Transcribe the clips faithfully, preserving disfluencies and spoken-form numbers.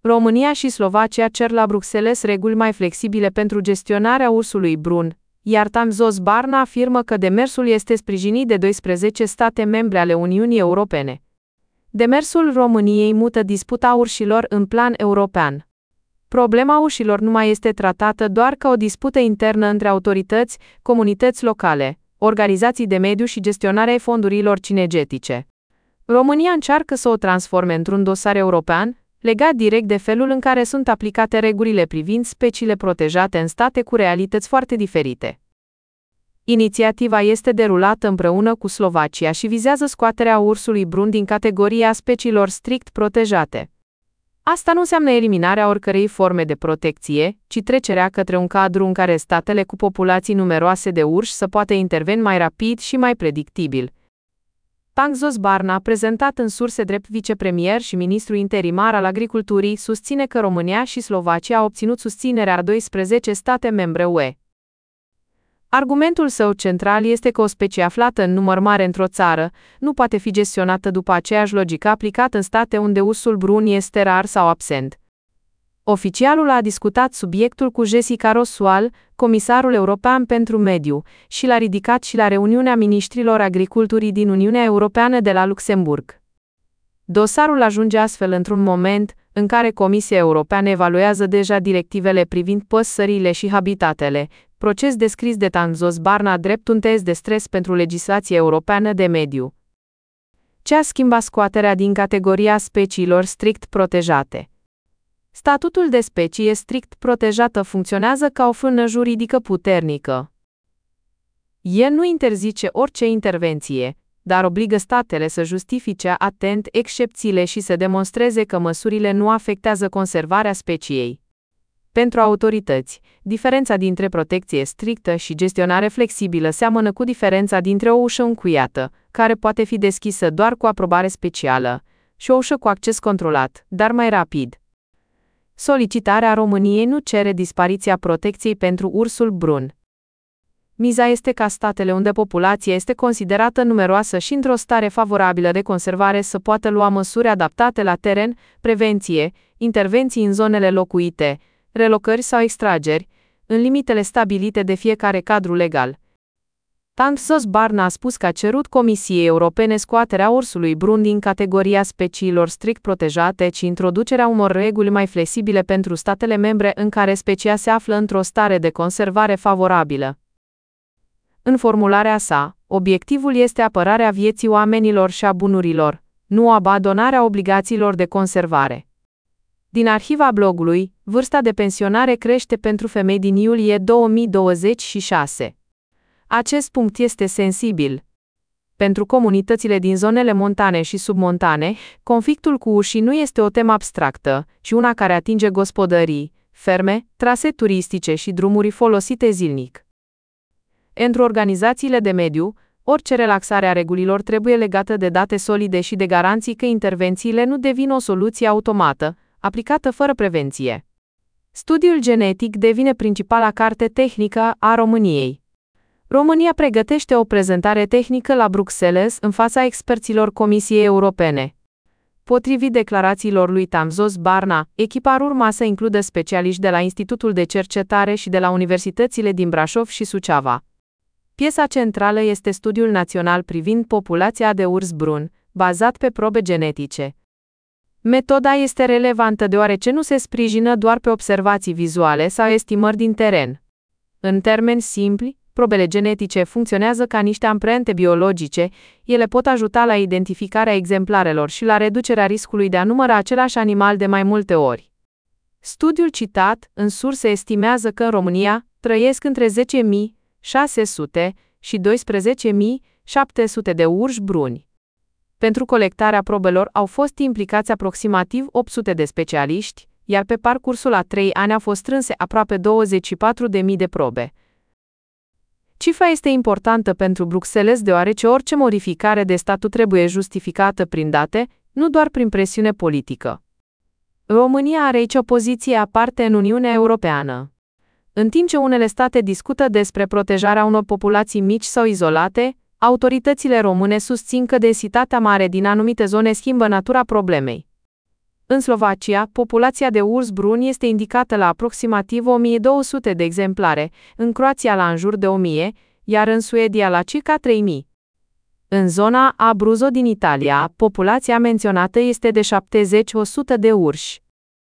România și Slovacia cer la Bruxelles reguli mai flexibile pentru gestionarea ursului brun, iar Tamzos Barna afirmă că demersul este sprijinit de doisprezece state membre ale Uniunii Europene. Demersul României mută disputa urșilor în plan european. Problema urșilor nu mai este tratată doar ca o dispută internă între autorități, comunități locale, organizații de mediu și gestionarea fondurilor cinegetice. România încearcă să o transforme într-un dosar european, legat direct de felul în care sunt aplicate regulile privind speciile protejate în state cu realități foarte diferite. Inițiativa este derulată împreună cu Slovacia și vizează scoaterea ursului brun din categoria speciilor strict protejate. Asta nu înseamnă eliminarea oricărei forme de protecție, ci trecerea către un cadru în care statele cu populații numeroase de urși să poată interveni mai rapid și mai predictibil. Tamzos Barna, prezentat în surse drept vicepremier și ministru interimar al agriculturii, susține că România și Slovacia au obținut susținerea a doisprezece state membre U E. Argumentul său central este că o specie aflată în număr mare într-o țară nu poate fi gestionată după aceeași logică aplicată în state unde ursul brun este rar sau absent. Oficialul a discutat subiectul cu Jessica Roswell, comisarul european pentru mediu, și l-a ridicat și la reuniunea miniștrilor agriculturii din Uniunea Europeană de la Luxemburg. Dosarul ajunge astfel într-un moment în care Comisia Europeană evaluează deja directivele privind păsările și habitatele, proces descris de Tamzos Barna drept un test de stres pentru legislația europeană de mediu. Ce a schimbat scoaterea din categoria speciilor strict protejate? Statutul de specie strict protejată funcționează ca o frână juridică puternică. El nu interzice orice intervenție, dar obligă statele să justifice atent excepțiile și să demonstreze că măsurile nu afectează conservarea speciei. Pentru autorități, diferența dintre protecție strictă și gestionare flexibilă seamănă cu diferența dintre o ușă încuiată, care poate fi deschisă doar cu aprobare specială, și o ușă cu acces controlat, dar mai rapid. Solicitarea României nu cere dispariția protecției pentru ursul brun. Miza este ca statele unde populația este considerată numeroasă și într-o stare favorabilă de conservare să poată lua măsuri adaptate la teren, prevenție, intervenții în zonele locuite, relocări sau extrageri, în limitele stabilite de fiecare cadru legal. Tamzos Barna a spus că a cerut Comisiei Europene scoaterea ursului brun din categoria speciilor strict protejate și introducerea unor reguli mai flexibile pentru statele membre în care specia se află într-o stare de conservare favorabilă. În formularea sa, obiectivul este apărarea vieții oamenilor și a bunurilor, nu abandonarea obligațiilor de conservare. Din arhiva blogului, vârsta de pensionare crește pentru femei din iulie două mii douăzeci și șase. Acest punct este sensibil. Pentru comunitățile din zonele montane și submontane, conflictul cu urșii nu este o temă abstractă, ci una care atinge gospodării, ferme, trase turistice și drumuri folosite zilnic. Pentru organizațiile de mediu, orice relaxare a regulilor trebuie legată de date solide și de garanții că intervențiile nu devin o soluție automată, aplicată fără prevenție. Studiul genetic devine principala carte tehnică a României. România pregătește o prezentare tehnică la Bruxelles în fața experților Comisiei Europene. Potrivit declarațiilor lui Tamzos Barna, echipa ar urma să includă specialiști de la Institutul de Cercetare și de la universitățile din Brașov și Suceava. Piesa centrală este studiul național privind populația de urs brun, bazat pe probe genetice. Metoda este relevantă deoarece nu se sprijină doar pe observații vizuale sau estimări din teren. În termeni simpli, probele genetice funcționează ca niște amprente biologice, ele pot ajuta la identificarea exemplarelor și la reducerea riscului de a număra același animal de mai multe ori. Studiul citat în surse estimează că în România trăiesc între zece mii șase sute și doisprezece mii șapte sute de urși bruni. Pentru colectarea probelor au fost implicați aproximativ opt sute de specialiști, iar pe parcursul a trei ani au fost strânse aproape douăzeci și patru de mii de probe. Cifra este importantă pentru Bruxelles deoarece orice modificare de statut trebuie justificată prin date, nu doar prin presiune politică. România are aici o poziție aparte în Uniunea Europeană. În timp ce unele state discută despre protejarea unor populații mici sau izolate, autoritățile române susțin că densitatea mare din anumite zone schimbă natura problemei. În Slovacia, populația de urs brun este indicată la aproximativ o mie două sute de exemplare, în Croația la în jur de o mie, iar în Suedia la circa trei mii. În zona Abruzzo din Italia, populația menționată este de șaptezeci la o sută de urși.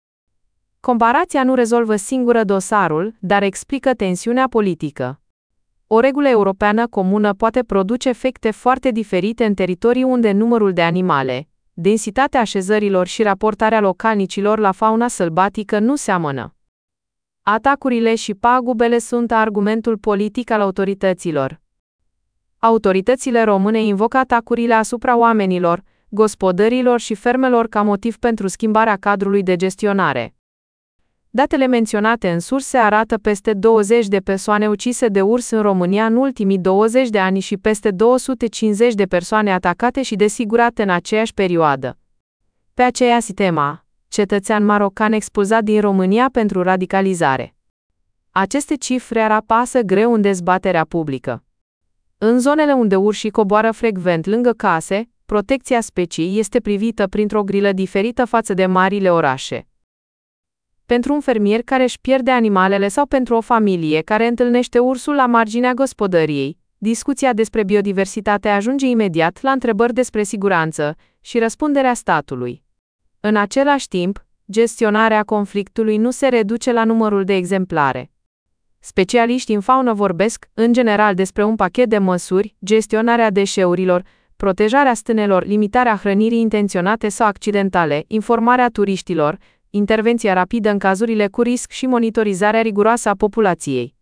Comparația nu rezolvă singură dosarul, dar explică tensiunea politică. O regulă europeană comună poate produce efecte foarte diferite în teritorii unde numărul de animale, densitatea așezărilor și raportarea localnicilor la fauna sălbatică nu seamănă. Atacurile și pagubele sunt argumentul politic al autorităților. Autoritățile române invocă atacurile asupra oamenilor, gospodărilor și fermelor ca motiv pentru schimbarea cadrului de gestionare. Datele menționate în surse arată peste douăzeci de persoane ucise de urs în România în ultimii douăzeci de ani și peste două sute cincizeci de persoane atacate și desigurate în aceeași perioadă. Pe aceeași temă, cetățean marocan expulzat din România pentru radicalizare. Aceste cifre ar apasă greu în dezbaterea publică. În zonele unde urșii coboară frecvent lângă case, protecția speciei este privită printr-o grilă diferită față de marile orașe. Pentru un fermier care își pierde animalele sau pentru o familie care întâlnește ursul la marginea gospodăriei, discuția despre biodiversitate ajunge imediat la întrebări despre siguranță și răspunderea statului. În același timp, gestionarea conflictului nu se reduce la numărul de exemplare. Specialiștii în faună vorbesc, în general, despre un pachet de măsuri: gestionarea deșeurilor, protejarea stânelor, limitarea hrănirii intenționate sau accidentale, informarea turiștilor, intervenția rapidă în cazurile cu risc și monitorizarea riguroasă a populației.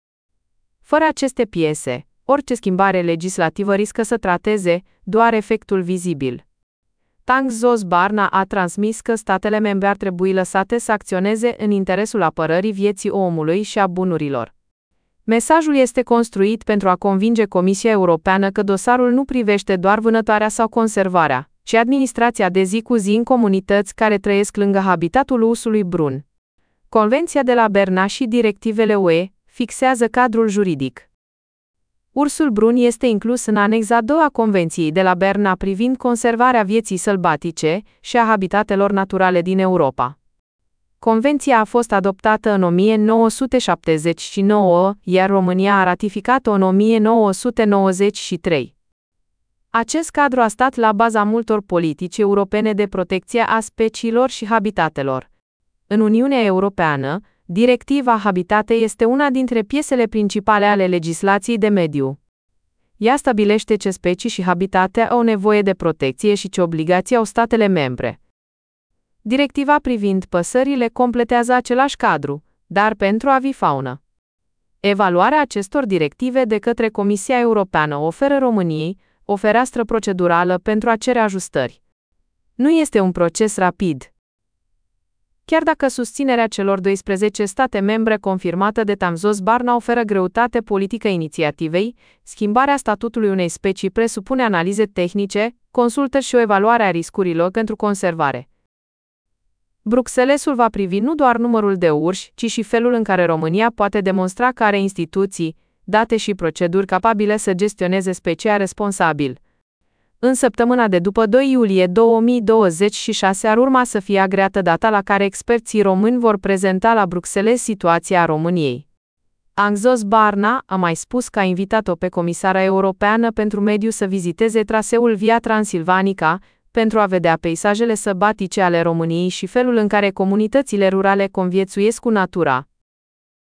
Fără aceste piese, orice schimbare legislativă riscă să trateze doar efectul vizibil. Tangzos Barna a transmis că statele membre ar trebui lăsate să acționeze în interesul apărării vieții omului și a bunurilor. Mesajul este construit pentru a convinge Comisia Europeană că dosarul nu privește doar vânătoarea sau conservarea, ci administrația de zi cu zi în comunități care trăiesc lângă habitatul ursului brun. Convenția de la Berna și directivele U E fixează cadrul juridic. Ursul brun este inclus în anexa a doua a Convenției de la Berna privind conservarea vieții sălbatice și a habitatelor naturale din Europa. Convenția a fost adoptată în o mie nouă sute șaptezeci și nouă, iar România a ratificat-o în o mie nouă sute nouăzeci și trei. Acest cadru a stat la baza multor politici europene de protecție a speciilor și habitatelor. În Uniunea Europeană, Directiva Habitate este una dintre piesele principale ale legislației de mediu. Ea stabilește ce specii și habitate au nevoie de protecție și ce obligații au statele membre. Directiva privind păsările completează același cadru, dar pentru avifaună. Evaluarea acestor directive de către Comisia Europeană oferă României o fereastră procedurală pentru a cere ajustări. Nu este un proces rapid. Chiar dacă susținerea celor doisprezece state membre confirmată de Tangzos Barna oferă greutate politică inițiativei, schimbarea statutului unei specii presupune analize tehnice, consultări și o evaluare a riscurilor pentru conservare. Bruxellesul va privi nu doar numărul de urși, ci și felul în care România poate demonstra că are instituții, date și proceduri capabile să gestioneze specia responsabil. În săptămâna de după doi iulie două mii douăzeci și șase ar urma să fie agreată data la care experții români vor prezenta la Bruxelles situația României. Tangzos Barna a mai spus că a invitat-o pe comisara europeană pentru mediu să viziteze traseul Via Transilvanica, pentru a vedea peisajele sălbatice ale României și felul în care comunitățile rurale conviețuiesc cu natura.